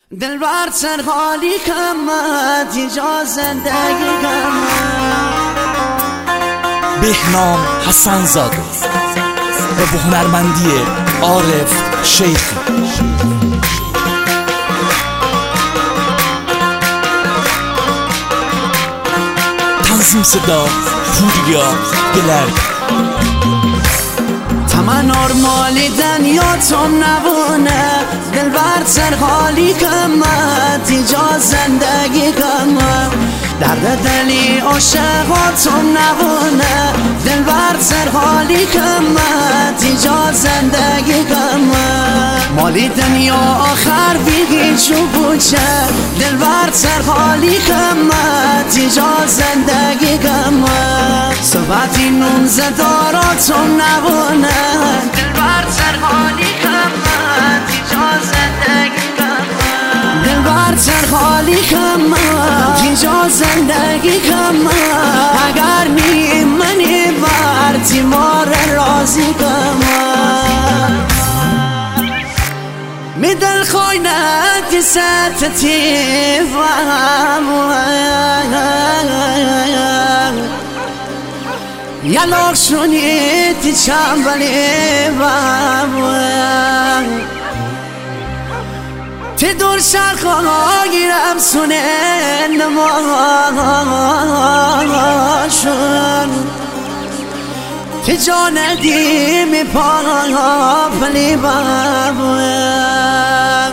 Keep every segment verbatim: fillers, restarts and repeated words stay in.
دل بر سر خالی کمت اینجا زندگی کمت. بهنام حسن زاده و به هنرمندی عارف شیخی. تنظیم صدا پوریا گلرد. تمن آرمالی دنیا تم نبونه، دل بر سر خالی کمت اینجا زندگی کمت. درد دلی عاشقاتم نبونه، دل بر سر خالی کمت اینجا زندگی کمت. مالی دنیا آخر بیگی چو بوچه، دل بر سر خالی کمت اینجا زندگی کمت. صحبتی نون زداراتم نبونه، دل بر سر خالی کمت اینجا زندگی کمت. دل بر سر خالی کمت اینجا زندگی کمت. اگر نیم منی بر تیمار رازی کمت. می دل خوینت ستتی یلاق شونیتی چنبلی تی دور شرخا گیرم سونه نماشون تی جا ندیمی پا پلی بابویم.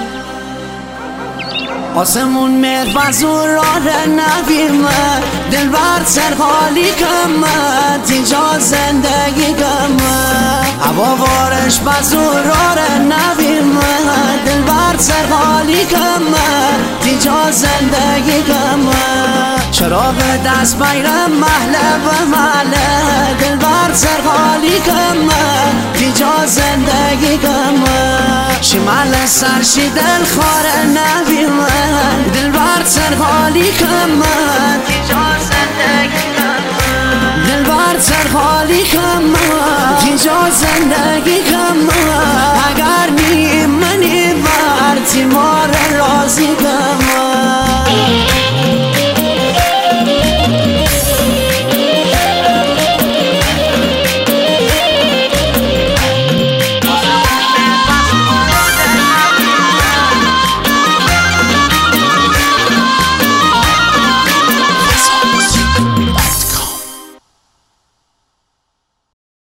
آسمون مهر وزورار نبیمه، دل بر سر خالی کمت اینجا زندگی کمت. هوا وارش بزورار نبیمه، دل بر سر خالی کمت اینجا زندگی کمت. چراغ دست بیرم محله به محله، دل بر سر خالی کمت اینجا زندگی کمت. شمال سرشی دل خاره نبیمه، دل بر سر خالی کمت اینجا زندگی کمت. دل بر سر خالی کمت اینجا زندگی کمت. اگر نیم منی بر تیمار رازی کمت.